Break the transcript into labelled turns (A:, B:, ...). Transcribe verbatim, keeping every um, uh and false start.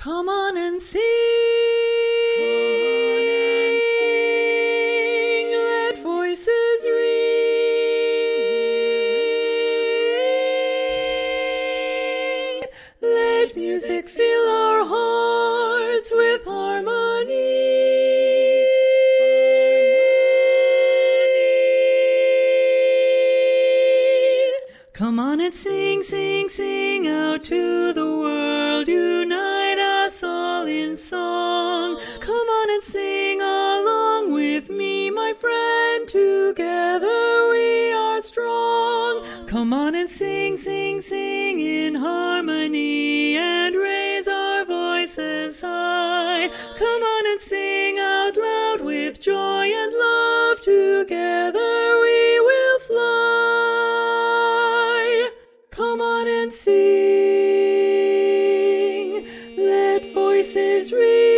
A: Come on and sing. Let voices ring. Let music fill our hearts with harmony. Come on and sing, sing, sing out to the world. Unite us all in song. Come on and sing along with me, my friend. Together we are strong. Come on and sing, sing, sing in harmony and raise our voices high. Come on and sing out loud with joy and love. Together we will fly. Come on and sing. Let voices ring.